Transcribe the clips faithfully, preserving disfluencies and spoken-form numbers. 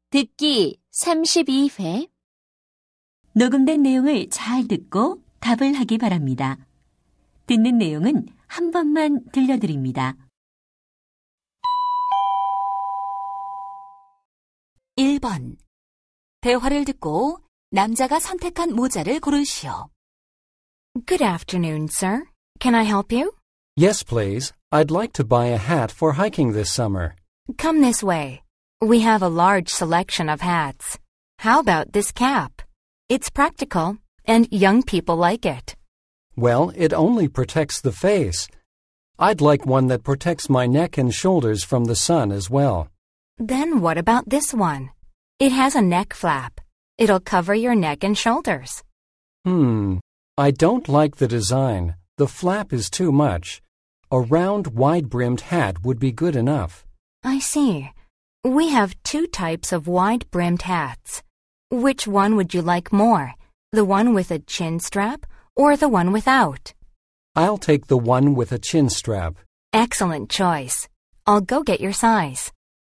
듣기 삼십이 회. 녹음된 내용을 잘 듣고 답을 하기 바랍니다. 듣는 내용은 한 번만 들려드립니다. 일 번. 대화를 듣고 남자가 선택한 모자를 고르시오. Good afternoon, sir. Can I help you? Yes, please. I'd like to buy a hat for hiking this summer. Come this way. We have a large selection of hats. How about this cap? It's practical, and young people like it. Well, it only protects the face. I'd like one that protects my neck and shoulders from the sun as well. Then what about this one? It has a neck flap. It'll cover your neck and shoulders. Hmm. I don't like the design. The flap is too much. A round, wide-brimmed hat would be good enough. I see. We have two types of wide-brimmed hats. Which one would you like more? The one with a chin strap or the one without? I'll take the one with a chin strap. Excellent choice. I'll go get your size.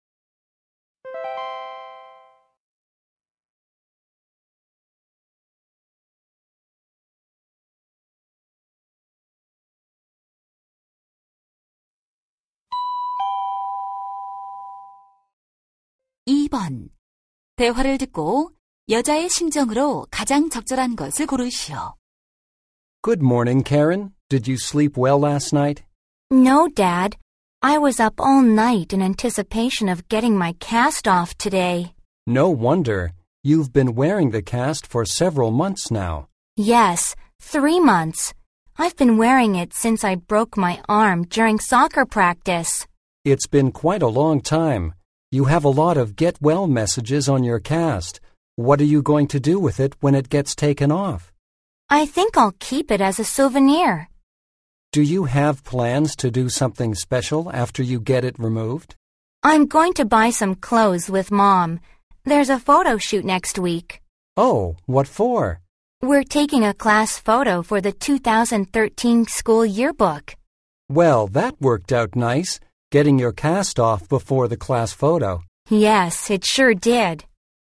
이 번. 대화를 듣고 여자의 심정으로 가장 적절한 것을 고르시오. Good morning, Karen. Did you sleep well last night? No, Dad. I was up all night in anticipation of getting my cast off today. No wonder. You've been wearing the cast for several months now. Yes, three months. I've been wearing it since I broke my arm during soccer practice. It's been quite a long time. You have a lot of get well messages on your cast. What are you going to do with it when it gets taken off? I think I'll keep it as a souvenir. Do you have plans to do something special after you get it removed? I'm going to buy some clothes with Mom. There's a photo shoot next week. Oh, what for? We're taking a class photo for the two thousand thirteen school yearbook. Well, that worked out nice, getting your cast off before the class photo. Yes, it sure did.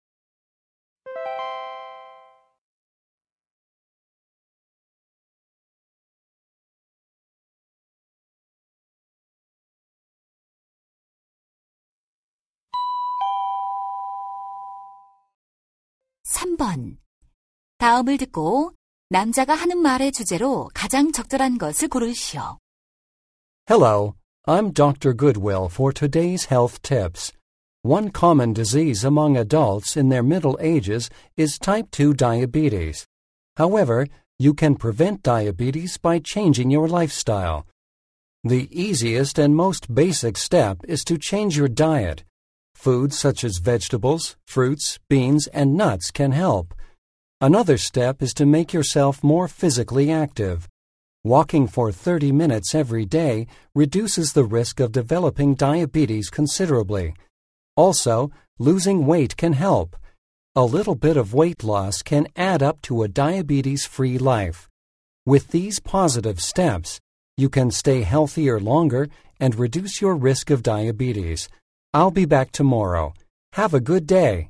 삼 번. 다음을 듣고 남자가 하는 말의 주제로 가장 적절한 것을 고르시오. Hello, I'm Doctor Goodwill for today's health tips. One common disease among adults in their middle ages is type two diabetes. However, you can prevent diabetes by changing your lifestyle. The easiest and most basic step is to change your diet. Foods such as vegetables, fruits, beans, and nuts can help. Another step is to make yourself more physically active. Walking for thirty minutes every day reduces the risk of developing diabetes considerably. Also, losing weight can help. A little bit of weight loss can add up to a diabetes-free life. With these positive steps, you can stay healthier longer and reduce your risk of diabetes. I'll be back tomorrow. Have a good day.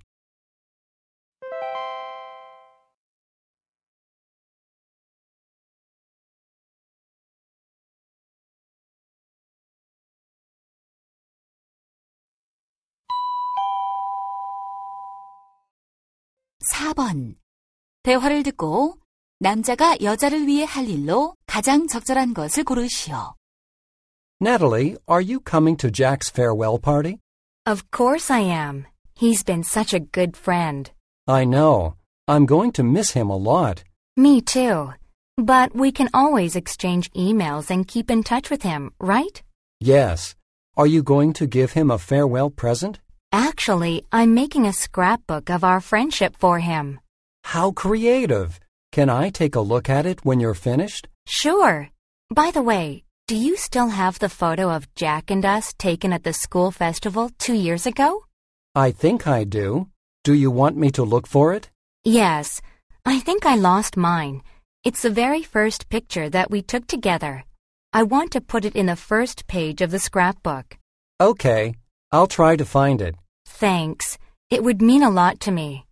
사 번. 대화를 듣고 남자가 여자를 위해 할 일로 가장 적절한 것을 고르시오. Natalie, are you coming to Jack's farewell party? Of course I am. He's been such a good friend. I know. I'm going to miss him a lot. Me too. But we can always exchange emails and keep in touch with him, right? Yes. Are you going to give him a farewell present? Actually, I'm making a scrapbook of our friendship for him. How creative! Can I take a look at it when you're finished? Sure. By the way, do you still have the photo of Jack and us taken at the school festival two years ago? I think I do. Do you want me to look for it? Yes. I think I lost mine. It's the very first picture that we took together. I want to put it in the first page of the scrapbook. Okay. I'll try to find it. Thanks. It would mean a lot to me.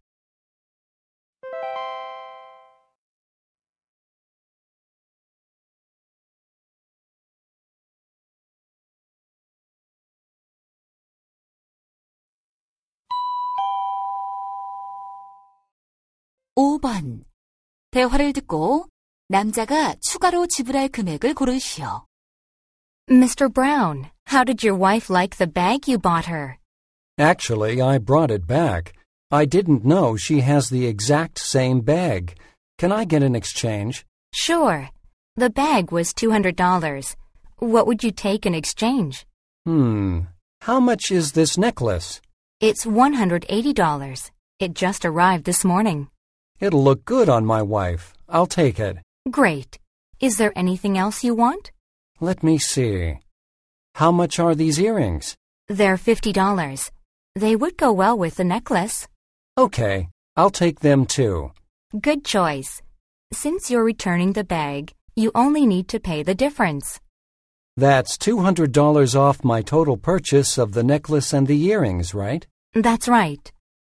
오 번. 대화를 듣고 남자가 추가로 지불할 금액을 고르시오. Mister Brown, how did your wife like the bag you bought her? Actually, I brought it back. I didn't know she has the exact same bag. Can I get an exchange? Sure. The bag was two hundred dollars. What would you take in exchange? Hmm. How much is this necklace? It's one hundred eighty dollars. It just arrived this morning. It'll look good on my wife. I'll take it. Great. Is there anything else you want? Let me see. How much are these earrings? They're fifty dollars. They would go well with the necklace. Okay, I'll take them too. Good choice. Since you're returning the bag, you only need to pay the difference. That's two hundred dollars off my total purchase of the necklace and the earrings, right? That's right.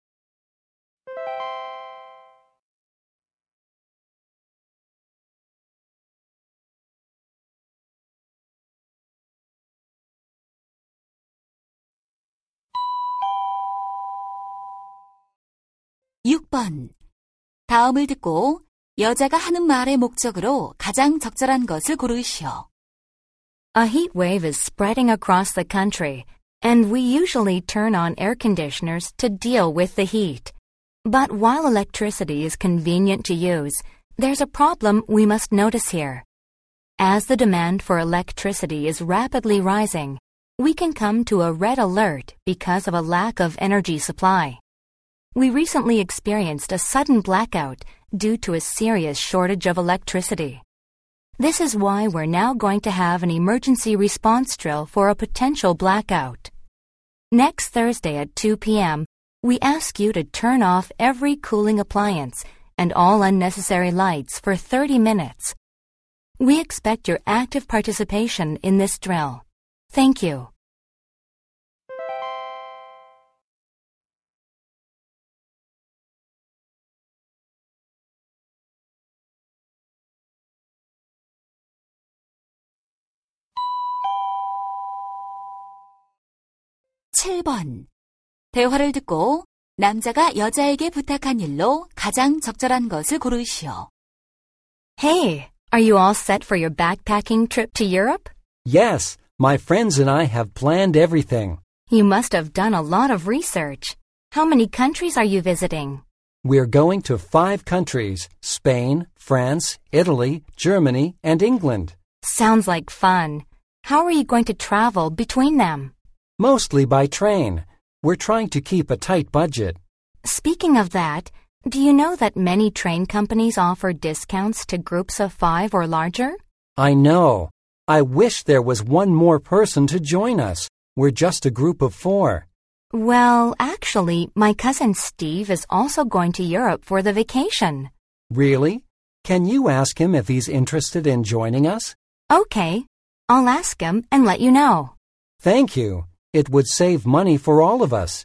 육 번. 다음을 듣고 여자가 하는 말의 목적으로 가장 적절한 것을 고르시오. A heat wave is spreading across the country, and we usually turn on air conditioners to deal with the heat. But while electricity is convenient to use, there's a problem we must notice here. As the demand for electricity is rapidly rising, we can come to a red alert because of a lack of energy supply. We recently experienced a sudden blackout due to a serious shortage of electricity. This is why we're now going to have an emergency response drill for a potential blackout. Next Thursday at two p.m., we ask you to turn off every cooling appliance and all unnecessary lights for thirty minutes. We expect your active participation in this drill. Thank you. 칠 번. 대화를 듣고 남자가 여자에게 부탁한 일로 가장 적절한 것을 고르시오. Hey, are you all set for your backpacking trip to Europe? Yes, my friends and I have planned everything. You must have done a lot of research. How many countries are you visiting? We're going to five countries: Spain, France, Italy, Germany, and England. Sounds like fun. How are you going to travel between them? Mostly by train. We're trying to keep a tight budget. Speaking of that, do you know that many train companies offer discounts to groups of five or larger? I know. I wish there was one more person to join us. We're just a group of four. Well, actually, my cousin Steve is also going to Europe for the vacation. Really? Can you ask him if he's interested in joining us? Okay. I'll ask him and let you know. Thank you. It would save money for all of us.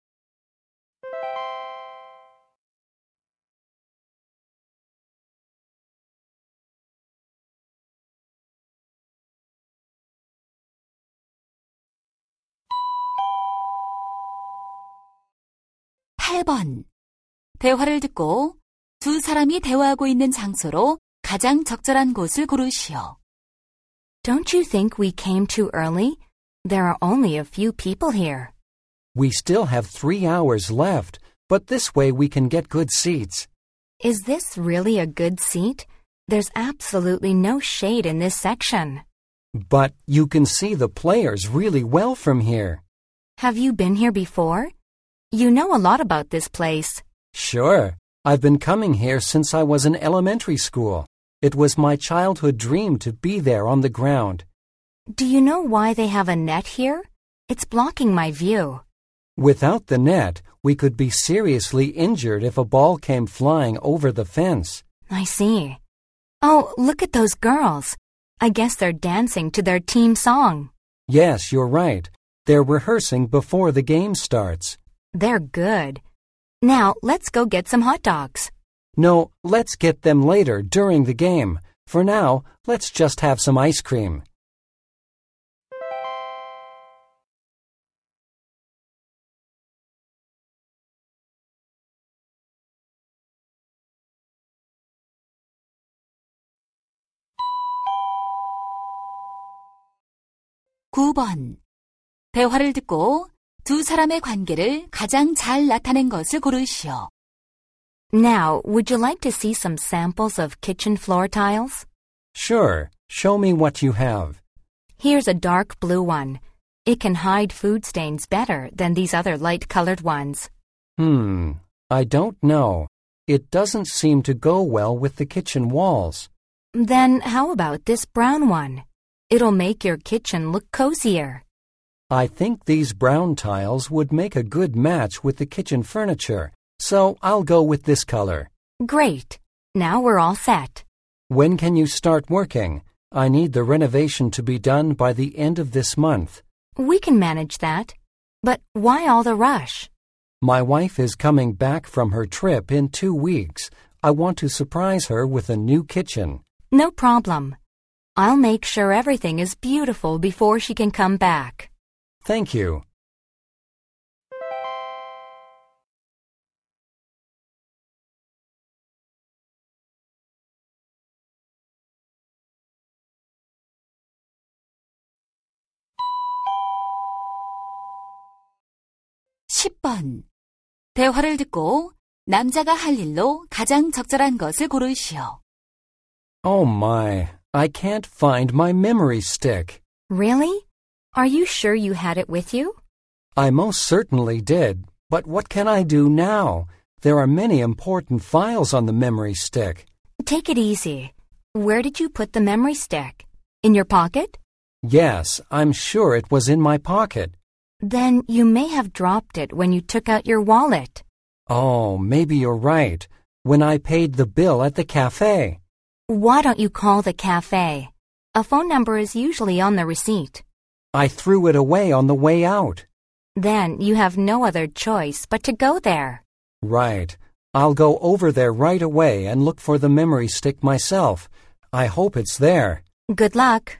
팔 번. 대화를 듣고 두 사람이 대화하고 있는 장소로 가장 적절한 곳을 고르시오. Don't you think we came too early? There are only a few people here. We still have three hours left, but this way we can get good seats. Is this really a good seat? There's absolutely no shade in this section. But you can see the players really well from here. Have you been here before? You know a lot about this place. Sure. I've been coming here since I was in elementary school. It was my childhood dream to be there on the ground. Do you know why they have a net here? It's blocking my view. Without the net, we could be seriously injured if a ball came flying over the fence. I see. Oh, look at those girls. I guess they're dancing to their team song. Yes, you're right. They're rehearsing before the game starts. They're good. Now, let's go get some hot dogs. No, let's get them later during the game. For now, let's just have some ice cream. 구 번. 대화를 듣고 두 사람의 관계를 가장 잘 나타낸 것을 고르시오. Now, would you like to see some samples of kitchen floor tiles? Sure, show me what you have. Here's a dark blue one. It can hide food stains better than these other light-colored ones. Hmm, I don't know. It doesn't seem to go well with the kitchen walls. Then how about this brown one? It'll make your kitchen look cozier. I think these brown tiles would make a good match with the kitchen furniture, so I'll go with this color. Great. Now we're all set. When can you start working? I need the renovation to be done by the end of this month. We can manage that. But why all the rush? My wife is coming back from her trip in two weeks. I want to surprise her with a new kitchen. No problem. I'll make sure everything is beautiful before she can come back. Thank you. 십 번. 대화를 듣고 남자가 할 일로 가장 적절한 것을 고르시오. Oh my, I can't find my memory stick. Really? Are you sure you had it with you? I most certainly did, but what can I do now? There are many important files on the memory stick. Take it easy. Where did you put the memory stick? In your pocket? Yes, I'm sure it was in my pocket. Then you may have dropped it when you took out your wallet. Oh, maybe you're right. When I paid the bill at the cafe. Why don't you call the cafe? A phone number is usually on the receipt. I threw it away on the way out. Then you have no other choice but to go there. Right. I'll go over there right away and look for the memory stick myself. I hope it's there. Good luck.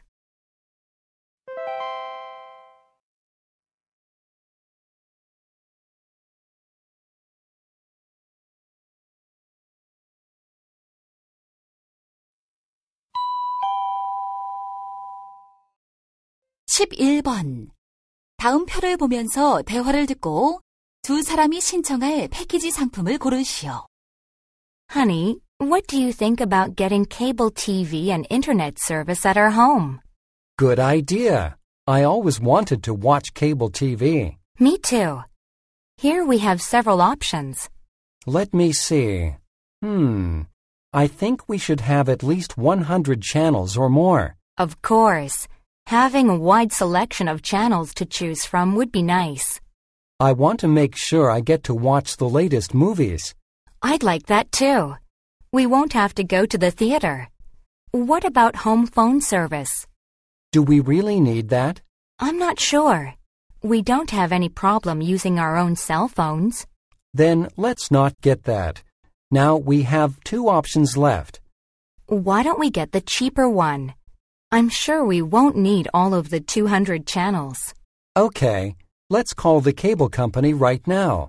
십일 번. 다음 표를 보면서 대화를 듣고 두 사람이 신청할 패키지 상품을 고르시오. Honey, what do you think about getting cable T V and internet service at our home? Good idea. I always wanted to watch cable T V. Me too. Here we have several options. Let me see. Hmm. I think we should have at least one hundred channels or more. Of course. Having a wide selection of channels to choose from would be nice. I want to make sure I get to watch the latest movies. I'd like that too. We won't have to go to the theater. What about home phone service? Do we really need that? I'm not sure. We don't have any problem using our own cell phones. Then let's not get that. Now we have two options left. Why don't we get the cheaper one? I'm sure we won't need all of the two hundred channels. Okay, let's call the cable company right now.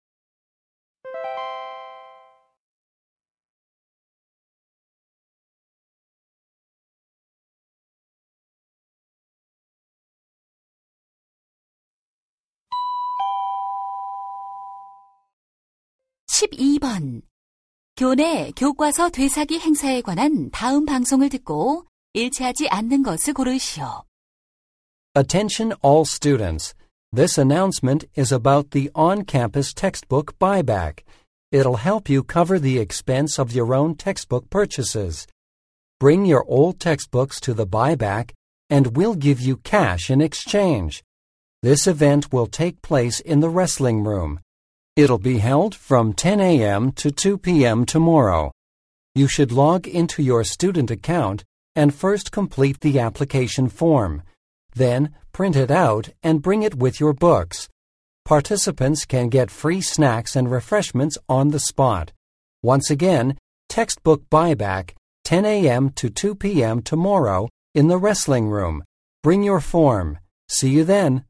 십이 번. 교내 교과서 되사기 행사에 관한 다음 방송을 듣고 일치하지 않는 것을 고르시오. Attention all students. This announcement is about the on-campus textbook buyback. It'll help you cover the expense of your own textbook purchases. Bring your old textbooks to the buyback and we'll give you cash in exchange. This event will take place in the wrestling room. It'll be held from ten a m to two p m tomorrow. You should log into your student account and first complete the application form. Then print it out and bring it with your books. Participants can get free snacks and refreshments on the spot. Once again, textbook buyback, ten a.m. to two p.m. tomorrow in the wrestling room. Bring your form. See you then.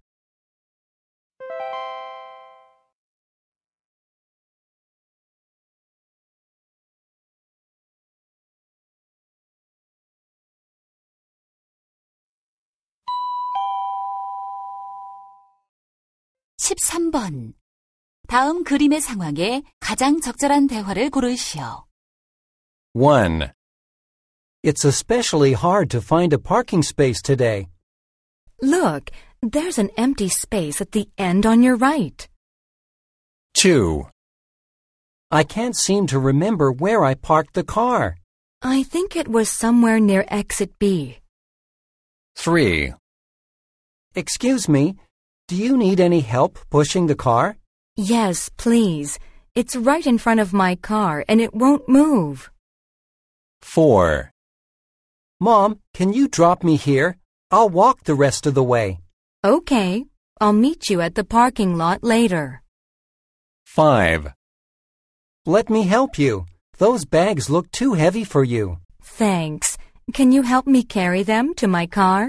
십삼 번. 다음 그림의 상황에 가장 적절한 대화를 고르시오. one. It's especially hard to find a parking space today. Look, there's an empty space at the end on your right. two. I can't seem to remember where I parked the car. I think it was somewhere near exit B. three. Excuse me, do you need any help pushing the car? Yes, please. It's right in front of my car and it won't move. four. Mom, can you drop me here? I'll walk the rest of the way. Okay, I'll meet you at the parking lot later. five. Let me help you. Those bags look too heavy for you. Thanks. Can you help me carry them to my car?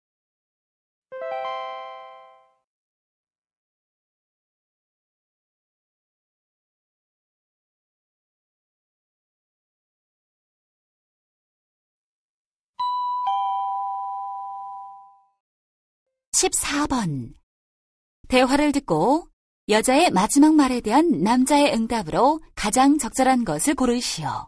십사 번. 대화를 듣고 여자의 마지막 말에 대한 남자의 응답으로 가장 적절한 것을 고르시오.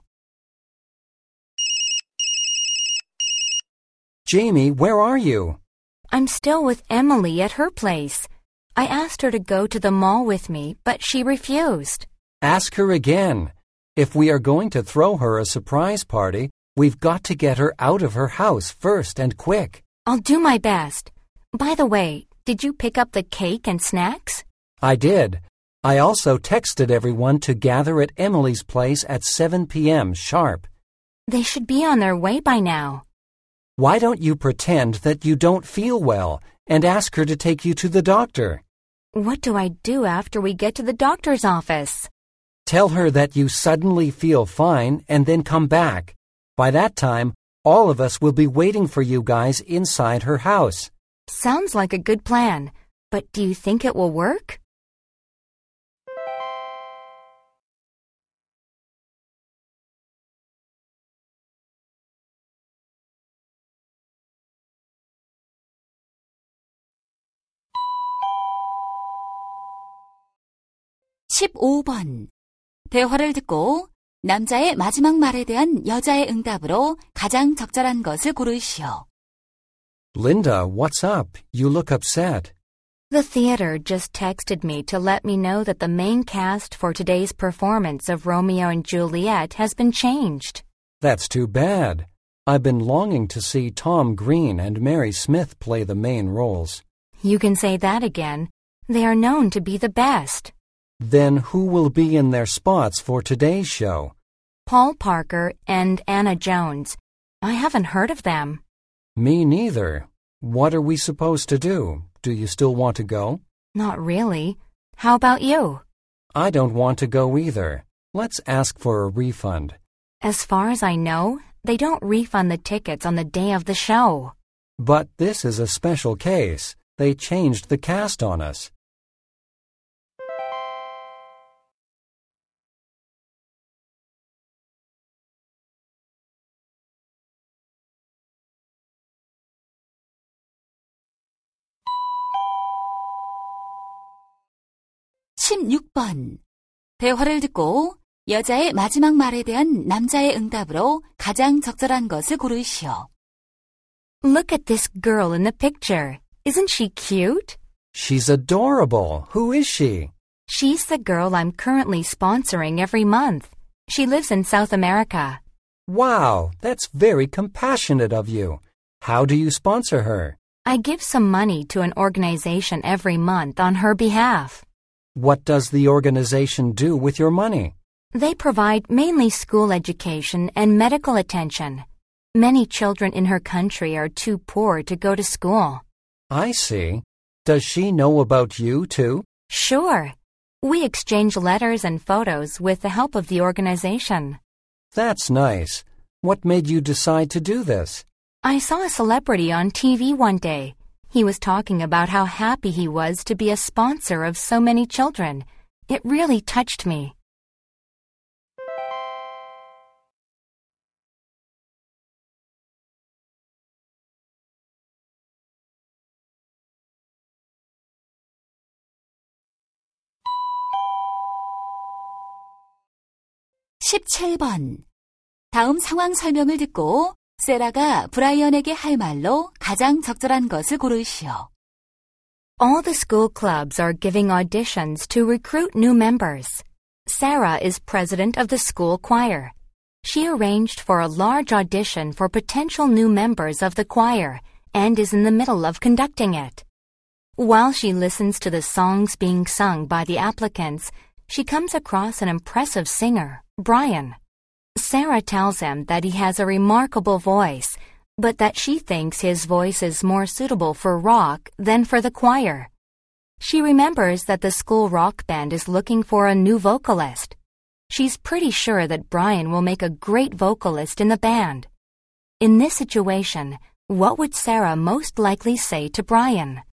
Jamie, where are you? I'm still with Emily at her place. I asked her to go to the mall with me, but she refused. Ask her again. If we are going to throw her a surprise party, we've got to get her out of her house first and quick. I'll do my best. By the way, did you pick up the cake and snacks? I did. I also texted everyone to gather at Emily's place at seven p.m. sharp. They should be on their way by now. Why don't you pretend that you don't feel well and ask her to take you to the doctor? What do I do after we get to the doctor's office? Tell her that you suddenly feel fine and then come back. By that time, all of us will be waiting for you guys inside her house. Sounds like a good plan, but do you think it will work? 십오 번. 대화를 듣고 남자의 마지막 말에 대한 여자의 응답으로 가장 적절한 것을 고르시오. Linda, what's up? You look upset. The theater just texted me to let me know that the main cast for today's performance of Romeo and Juliet has been changed. That's too bad. I've been longing to see Tom Green and Mary Smith play the main roles. You can say that again. They are known to be the best. Then who will be in their spots for today's show? Paul Parker and Anna Jones. I haven't heard of them. Me neither. What are we supposed to do? Do you still want to go? Not really. How about you? I don't want to go either. Let's ask for a refund. As far as I know, they don't refund the tickets on the day of the show. But this is a special case. They changed the cast on us. 십육 번. 대화를 듣고 여자의 마지막 말에 대한 남자의 응답으로 가장 적절한 것을 고르시오. Look at this girl in the picture. Isn't she cute? She's adorable. Who is she? She's the girl I'm currently sponsoring every month. She lives in South America. Wow, that's very compassionate of you. How do you sponsor her? I give some money to an organization every month on her behalf. What does the organization do with your money? They provide mainly school education and medical attention. Many children in her country are too poor to go to school. I see. Does she know about you, too? Sure. We exchange letters and photos with the help of the organization. That's nice. What made you decide to do this? I saw a celebrity on T V one day. He was talking about how happy he was to be a sponsor of so many children. It really touched me. 십칠 번. 다음 상황 설명을 듣고 세라가 브라이언에게 할 말로 가장 적절한 것을 고르시오. All the school clubs are giving auditions to recruit new members. Sarah is president of the school choir. She arranged for a large audition for potential new members of the choir and is in the middle of conducting it. While she listens to the songs being sung by the applicants, she comes across an impressive singer, Brian. Sarah tells him that he has a remarkable voice, but that she thinks his voice is more suitable for rock than for the choir. She remembers that the school rock band is looking for a new vocalist. She's pretty sure that Brian will make a great vocalist in the band. In this situation, what would Sarah most likely say to Brian?